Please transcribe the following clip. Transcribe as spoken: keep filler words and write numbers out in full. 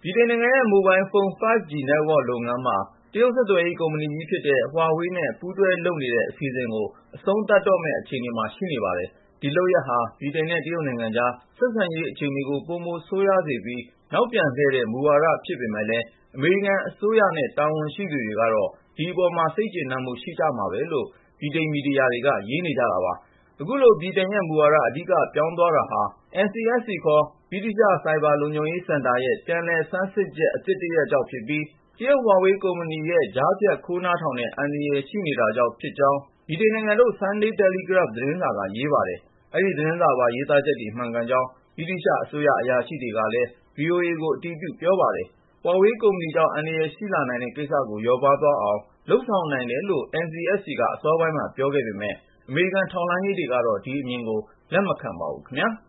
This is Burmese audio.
ဗြိတိန်နိုင်ငံရဲ့ မိုဘိုင်းဖုန်း five G network လုပ်ငန်းမှာ တရုတ်ဆက်သွယ်ရေးကုမ္ပဏီကြီးဖြစ်တဲ့ Huawei နဲ့ ပူးတွဲလုပ်နေတဲ့ အစီအစဉ်ကို အဆုံးသတ်တော့မယ့် အခြေအနေမှာ ရှိနေပါတယ်။ ဒီလုပ်ရပ်ဟာ ဗြိတိန်နဲ့ တရုတ်နိုင်ငံကြား ဆက်ဆံရေးအခြေအနေကို ပိုမိုဆိုးရွားစေပြီး နောက်ပြန်လှည့်တဲ့ မူဝါဒဖြစ်ပေမယ့်လည်း အမေရိကန်အစိုးရနဲ့ တာဝန်ရှိသူတွေကတော့ ဒီအပေါ်မှာ စိတ်ကျေနပ်မှု ရှိကြမှာပဲလို့ ဗြိတိန်မီဒီယာတွေက ရေးနေကြတာပါ။ အခုလို ဗြိတိန်ရဲ့မူဝါဒ အဓိကပြောင်းသွားတာဟာ N C S C ခေါ် ဗြိတိသျှ ဆိုင်ဘာလုံခြုံရေးစင်တာရဲ့ ပြန်လည်ဆန်းစစ်ချက် အသစ်တရပ်ကြောင့်ဖြစ်ပြီး တရုတ် Huawei ကုမ္ပဏီရဲ့ ကြားဖြတ်ခိုးနားထောင်တဲ့ အန္တရာယ်ရှိနေတာကြောင့် ဖြစ်ကြောင်း ဗြိတိန်နိုင်ငံထုတ် Sunday Telegraph သတင်းစာက ရေးပါတယ်။ အဲဒီသတင်းစာပါ ရေးသားချက်တွေ မှန်ကန်ကြောင်း ဗြိတိသျှအစိုးရ အရာရှိတွေကလည်း ဗွီအိုအေကို အတည်ပြုပြောပါတယ်။ Huawei ကုမ္ပဏီကြောင့် အန္တရာယ်ရှိလာနိုင်တဲ့ကိစ္စကို လျော့ပါးသွားအောင် လုပ်ဆောင်နိုင်တယ်လို့ N C S C က အစောပိုင်းမှာ ပြောခဲ့ပေမယ့် အမေရိကန်ထောက်လှမ်းရေးတွေကတော့ ဒီအမြင်ကို လက်မခံပါဘူးခင်ဗျာ။